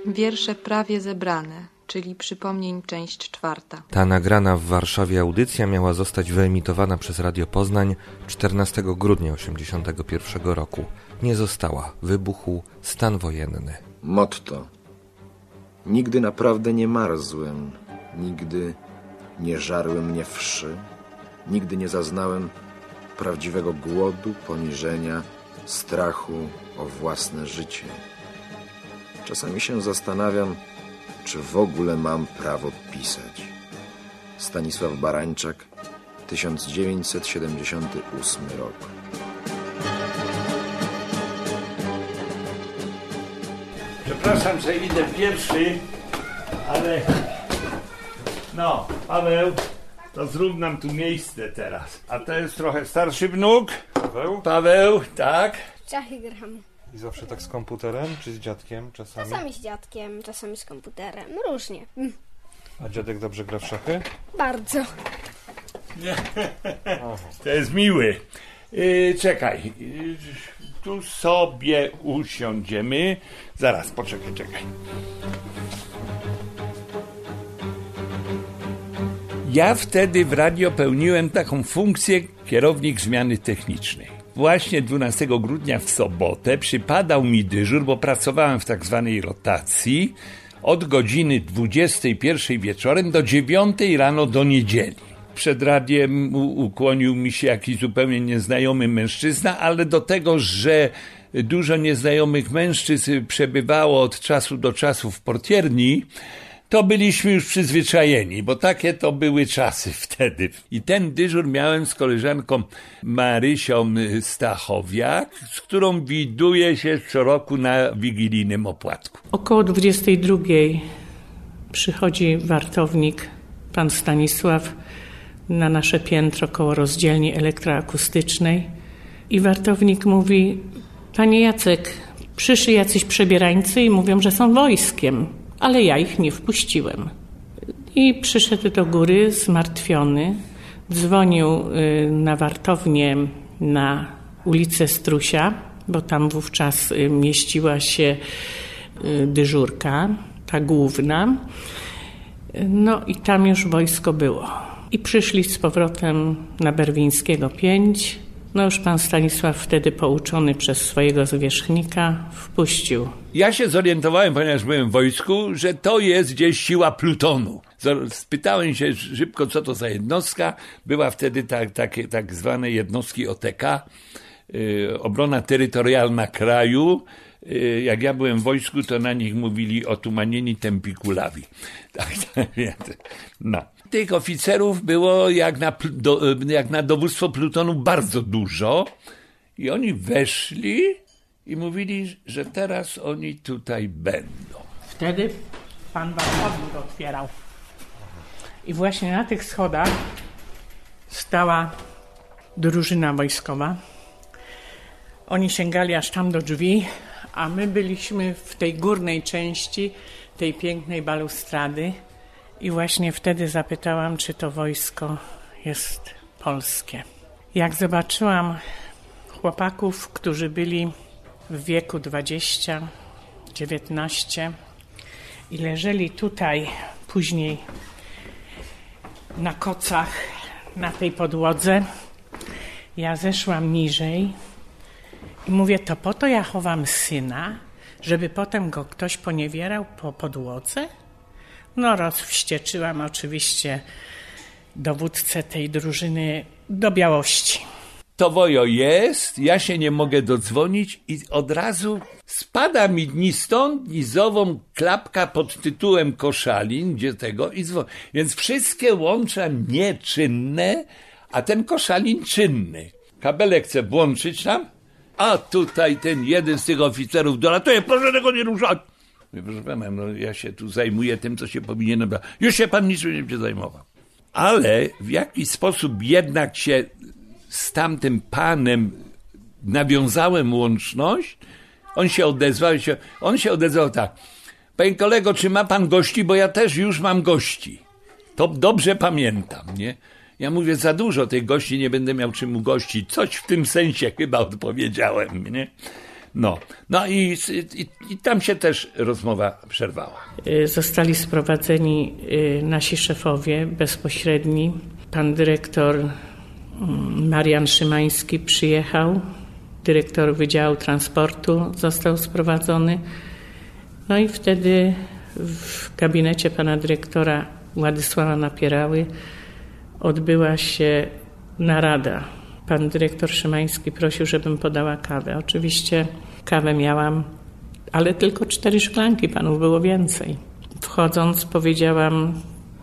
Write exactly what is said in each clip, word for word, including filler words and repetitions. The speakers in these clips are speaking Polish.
Wiersze prawie zebrane, czyli przypomnień część czwarta. Ta nagrana w Warszawie audycja miała zostać wyemitowana przez Radio Poznań czternastego grudnia osiemdziesiątego pierwszego roku. Nie została. Wybuchł stan wojenny. Motto. Nigdy naprawdę nie marzłem, nigdy nie żarły mnie wszy, nigdy nie zaznałem prawdziwego głodu, poniżenia, strachu o własne życie. Czasami się zastanawiam, czy w ogóle mam prawo pisać. Stanisław Barańczak, tysiąc dziewięćset siedemdziesiąty ósmy rok. Przepraszam, że idę pierwszy, ale... No, Paweł, to zrób nam tu miejsce teraz. A to jest trochę starszy wnuk. Paweł? Paweł, tak? W szachy gramy. I zawsze tak z komputerem, czy z dziadkiem czasami? Czasami z dziadkiem, czasami z komputerem. No różnie. Mm. A dziadek dobrze gra w szachy? Bardzo. To jest miły. Yy, czekaj. Yy, tu sobie usiądziemy. Zaraz, poczekaj, czekaj. Ja wtedy w radio pełniłem taką funkcję kierownik zmiany technicznej. Właśnie dwunastego grudnia w sobotę przypadał mi dyżur, bo pracowałem w tak zwanej rotacji od godziny dwudziestej pierwszej wieczorem do dziewiątej rano do niedzieli. Przed radiem u- ukłonił mi się jakiś zupełnie nieznajomy mężczyzna, ale do tego, że dużo nieznajomych mężczyzn przebywało od czasu do czasu w portierni, to byliśmy już przyzwyczajeni, bo takie to były czasy wtedy. I ten dyżur miałem z koleżanką Marysią Stachowiak, z którą widuję się co roku na wigilijnym opłatku. Około dwudziestej drugiej przychodzi wartownik, pan Stanisław, na nasze piętro koło rozdzielni elektroakustycznej i wartownik mówi: panie Jacek, przyszli jacyś przebierańcy i mówią, że są wojskiem, ale ja ich nie wpuściłem. I przyszedł do góry zmartwiony, dzwonił na wartownię na ulicę Strusia, bo tam wówczas mieściła się dyżurka, ta główna. No i tam już wojsko było. I przyszli z powrotem na Berwińskiego pięć. No już pan Stanisław wtedy pouczony przez swojego zwierzchnika wpuścił. Ja się zorientowałem, ponieważ byłem w wojsku, że to jest gdzieś siła plutonu. Spytałem się szybko, co to za jednostka. Była wtedy tak, takie tak zwane jednostki O T K, yy, obrona terytorialna kraju. Yy, jak ja byłem w wojsku, to na nich mówili otumanieni tempikulawi. Tak, tak, no. Tych oficerów było jak na, do, jak na dowództwo plutonu bardzo dużo i oni weszli i mówili, że teraz oni tutaj będą. Wtedy pan wartownik otwierał. I właśnie na tych schodach stała drużyna wojskowa. Oni sięgali aż tam do drzwi, a my byliśmy w tej górnej części tej pięknej balustrady. I właśnie wtedy zapytałam, czy to wojsko jest polskie. Jak zobaczyłam chłopaków, którzy byli w wieku dwadzieścia, dziewiętnaście i leżeli tutaj później na kocach, na tej podłodze, ja zeszłam niżej i mówię, to po to ja chowam syna, żeby potem go ktoś poniewierał po podłodze? No rozwścieczyłam oczywiście dowódcę tej drużyny do białości. To wojo jest, ja się nie mogę dodzwonić i od razu spada mi ni stąd, ni zową klapka pod tytułem Koszalin, gdzie tego i dzwoni. Więc wszystkie łącza nieczynne, a ten Koszalin czynny. Kabelek chce włączyć tam, a tutaj ten jeden z tych oficerów dolatuje, proszę tego nie ruszać. Proszę pana, no ja się tu zajmuję tym, co się powinienem... Już się pan niczym nie będzie zajmował. Ale w jakiś sposób jednak się z tamtym panem nawiązałem łączność. On się odezwał, się, on się odezwał tak. Panie kolego, czy ma pan gości? Bo ja też już mam gości. To dobrze pamiętam, nie? Ja mówię, za dużo tych gości, nie będę miał czym ugościć. Coś w tym sensie chyba odpowiedziałem, nie? No, no i, i, i tam się też rozmowa przerwała. Zostali sprowadzeni nasi szefowie bezpośredni. Pan dyrektor Marian Szymański przyjechał, dyrektor Wydziału Transportu został sprowadzony. No i wtedy w gabinecie pana dyrektora Władysława Napierały odbyła się narada. Pan dyrektor Szymański prosił, żebym podała kawę. Oczywiście kawę miałam, ale tylko cztery szklanki, panów było więcej. Wchodząc powiedziałam,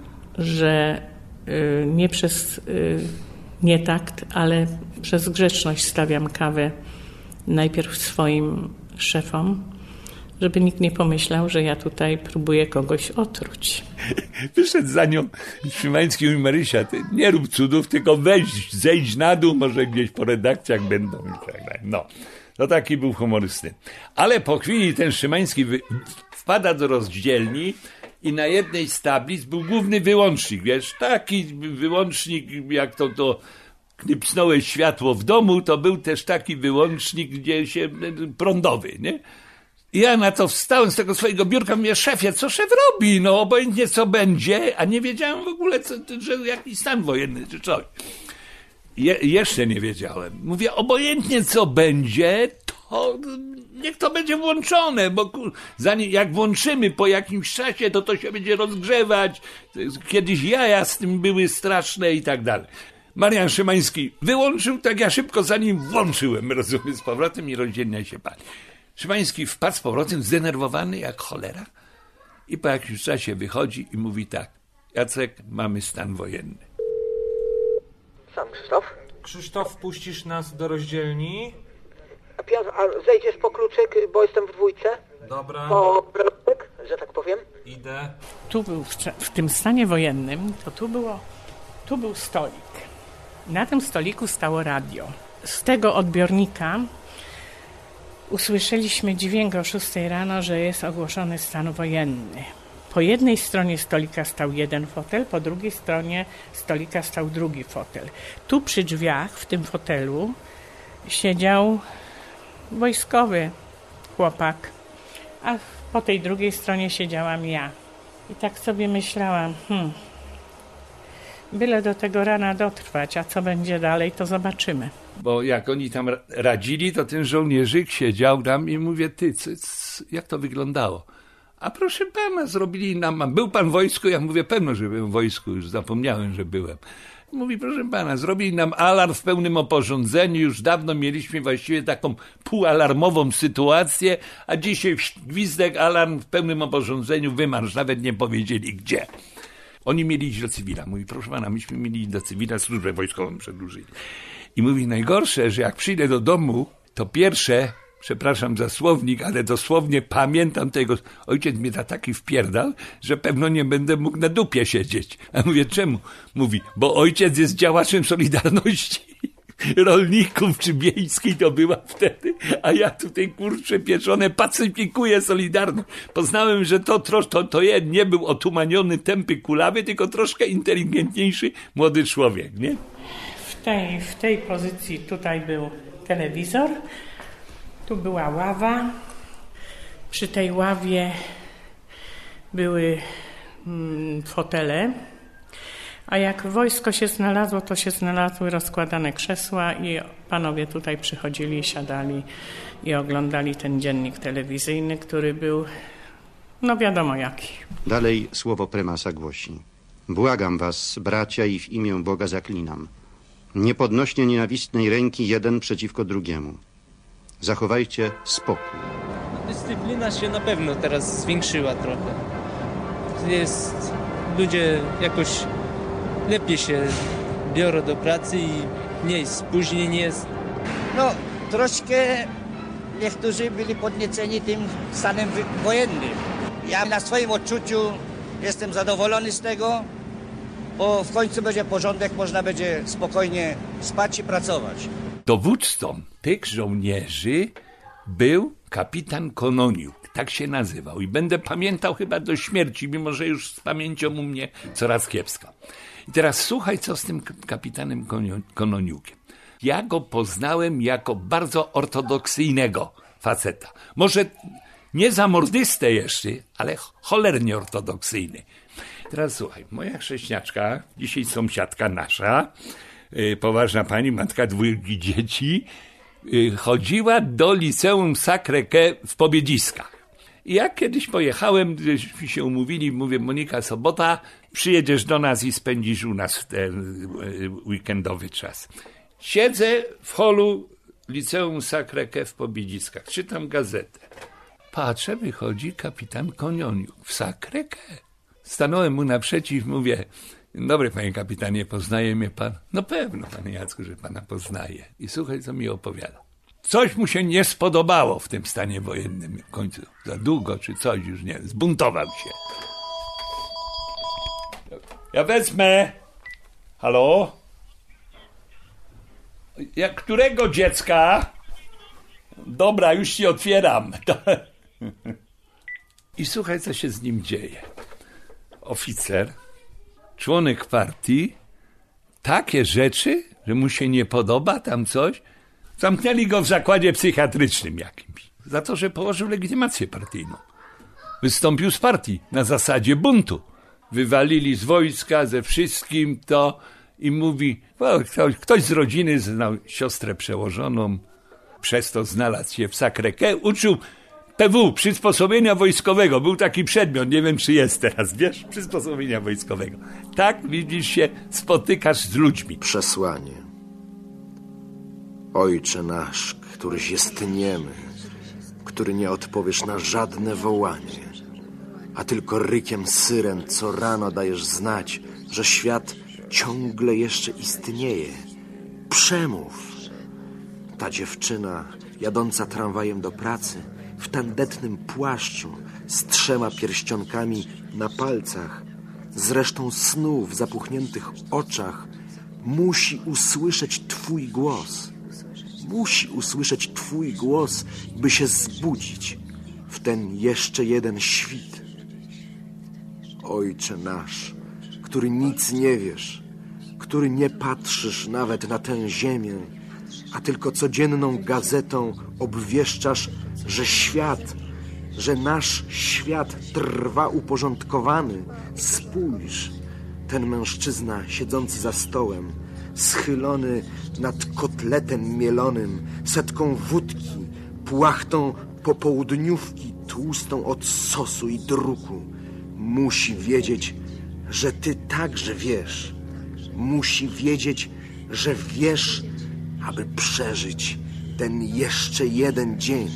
że y, nie przez y, nietakt, ale przez grzeczność stawiam kawę najpierw swoim szefom, żeby nikt nie pomyślał, że ja tutaj próbuję kogoś otruć. Wyszedł za nią Szymański i Marysia, ty nie rób cudów, tylko weź, zejdź na dół, może gdzieś po redakcjach będą i tak dalej. No, to taki był humorysty. Ale po chwili ten Szymański wy, wpada do rozdzielni i na jednej z tablic był główny wyłącznik, wiesz, taki wyłącznik, jak to to knipsnąłeś światło w domu, to był też taki wyłącznik, gdzie się prądowy, nie? I ja na to wstałem z tego swojego biurka, mówię, szefie, co szef robi? No obojętnie co będzie, a nie wiedziałem w ogóle, co, że jakiś stan wojenny czy coś. Je, jeszcze nie wiedziałem. Mówię, obojętnie co będzie, to niech to będzie włączone, bo zanim, jak włączymy po jakimś czasie, to to się będzie rozgrzewać. Kiedyś jaja z tym były straszne i tak dalej. Marian Szymański wyłączył, tak ja szybko za nim włączyłem, rozumiem, z powrotem i rozdzielnia się pali. Szymański wpadł z powrotem, zdenerwowany jak cholera i po jakimś czasie wychodzi i mówi tak: Jacek, mamy stan wojenny. Sam Krzysztof? Krzysztof, wpuścisz nas do rozdzielni? A Piotr, a zejdziesz po kluczyk, bo jestem w dwójce? Dobra. Po kluczyk, że tak powiem? Idę. Tu był, w, w tym stanie wojennym, to tu było, tu był stolik. Na tym stoliku stało radio. Z tego odbiornika usłyszeliśmy dźwięk o szóstej rano, że jest ogłoszony stan wojenny. Po jednej stronie stolika stał jeden fotel, po drugiej stronie stolika stał drugi fotel. Tu przy drzwiach, w tym fotelu, siedział wojskowy chłopak, a po tej drugiej stronie siedziałam ja. I tak sobie myślałam, hmm, byle do tego rana dotrwać, a co będzie dalej, to zobaczymy. Bo jak oni tam radzili, to ten żołnierzyk siedział tam i mówię, ty, co, co, jak to wyglądało? A proszę pana, zrobili nam, był pan w wojsku? Ja mówię, pewno, że byłem w wojsku, już zapomniałem, że byłem. Mówi, proszę pana, zrobili nam alarm w pełnym oporządzeniu, już dawno mieliśmy właściwie taką półalarmową sytuację, a dzisiaj gwizdek, alarm w pełnym oporządzeniu, wymarsz, nawet nie powiedzieli gdzie. Oni mieli iść do cywila. Mówi, proszę pana, myśmy mieli iść do cywila, służbę wojskową przedłużyli. I mówi, najgorsze, że jak przyjdę do domu, to pierwsze, przepraszam za słownik, ale dosłownie pamiętam tego, ojciec mnie da taki wpierdal, że pewno nie będę mógł na dupie siedzieć. A mówię, czemu? Mówi, bo ojciec jest działaczem Solidarności rolników czy wiejskiej to była wtedy, a ja tutaj kurczę pieczone pacyfikuję Solidarność. Poznałem, że to, to, to nie był otumaniony, tępy, kulawy, tylko troszkę inteligentniejszy młody człowiek, nie? W tej, w tej pozycji tutaj był telewizor, tu była ława, przy tej ławie były mm, fotele, a jak wojsko się znalazło, to się znalazły rozkładane krzesła i panowie tutaj przychodzili, siadali i oglądali ten dziennik telewizyjny, który był, no wiadomo jaki. Dalej słowo prymasa głosi: błagam was, bracia, i w imię Boga zaklinam, nie podnoście nienawistnej ręki jeden przeciwko drugiemu. Zachowajcie spokój. Dyscyplina się na pewno teraz zwiększyła trochę. Jest, ludzie jakoś lepiej się biorą do pracy i mniej spóźnień jest. No, troszkę niektórzy byli podnieceni tym stanem wojennym. Ja na swoim odczuciu jestem zadowolony z tego, bo w końcu będzie porządek, można będzie spokojnie spać i pracować. Dowódcą tych żołnierzy był kapitan Kononiuk, tak się nazywał i będę pamiętał chyba do śmierci, mimo że już z pamięcią u mnie coraz kiepska. I teraz słuchaj, co z tym kapitanem Kononiukiem. Ja go poznałem jako bardzo ortodoksyjnego faceta. Może nie za mordystę jeszcze, ale cholernie ortodoksyjny. Teraz słuchaj, moja chrześniaczka, dzisiaj sąsiadka nasza, yy, poważna pani, matka dwójki dzieci, yy, chodziła do liceum Sacré-Cœur w Pobiedziskach. I jak kiedyś pojechałem, żeśmy się umówili, mówię, Monika, sobota, przyjedziesz do nas i spędzisz u nas ten yy, weekendowy czas. Siedzę w holu liceum Sacré-Cœur w Pobiedziskach, czytam gazetę. Patrzę, wychodzi kapitan Konioniuk w Sacré-Cœur. Stanąłem mu naprzeciw, mówię, dobry panie kapitanie, poznaje mnie pan? No pewno, panie Jacku, że pana poznaje. I słuchaj, co mi opowiada. Coś mu się nie spodobało w tym stanie wojennym w końcu. Za długo czy coś, już nie, zbuntował się. Ja wezmę. Halo? Ja, którego dziecka? Dobra, już ci otwieram. I słuchaj, co się z nim dzieje. Oficer, członek partii, takie rzeczy, że mu się nie podoba tam coś, zamknęli go w zakładzie psychiatrycznym jakimś, za to, że położył legitymację partyjną. Wystąpił z partii na zasadzie buntu. Wywalili z wojska, ze wszystkim to i mówi, o, ktoś, ktoś z rodziny znał siostrę przełożoną, przez to znalazł się w Sacré-Cœur, uczył P W, przysposobienia wojskowego. Był taki przedmiot, nie wiem czy jest teraz, wiesz, przysposobienia wojskowego. Tak, widzisz, się spotykasz z ludźmi. Przesłanie. Ojcze nasz, któryś jest niemy, który nie odpowiesz na żadne wołanie, a tylko rykiem syren co rano dajesz znać, że świat ciągle jeszcze istnieje. Przemów. Ta dziewczyna, jadąca tramwajem do pracy, w tandetnym płaszczu, z trzema pierścionkami na palcach, z resztą snu w zapuchniętych oczach, musi usłyszeć twój głos. Musi usłyszeć twój głos, by się zbudzić w ten jeszcze jeden świt. Ojcze nasz, który nic nie wiesz, który nie patrzysz nawet na tę ziemię, a tylko codzienną gazetą obwieszczasz, że świat, że nasz świat trwa uporządkowany. Spójrz, ten mężczyzna siedzący za stołem, schylony nad kotletem mielonym, setką wódki, płachtą popołudniówki tłustą od sosu i druku, musi wiedzieć, że ty także wiesz. Musi wiedzieć, że wiesz, aby przeżyć ten jeszcze jeden dzień.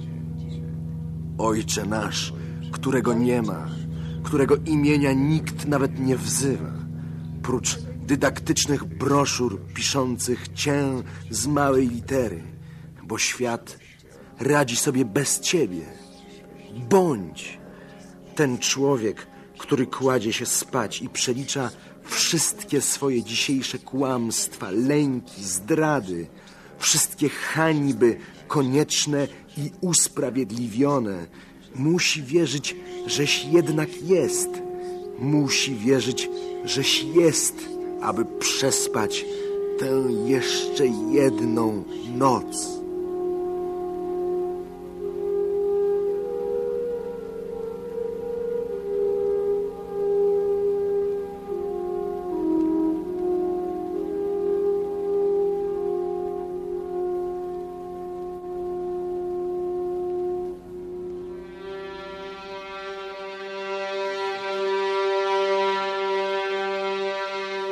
Ojcze nasz, którego nie ma, którego imienia nikt nawet nie wzywa, prócz dydaktycznych broszur piszących cię z małej litery, bo świat radzi sobie bez ciebie. Bądź ten człowiek, który kładzie się spać i przelicza wszystkie swoje dzisiejsze kłamstwa, lęki, zdrady, wszystkie hańby konieczne i usprawiedliwione. Musi wierzyć, żeś jednak jest. Musi wierzyć, żeś jest, aby przespać tę jeszcze jedną noc.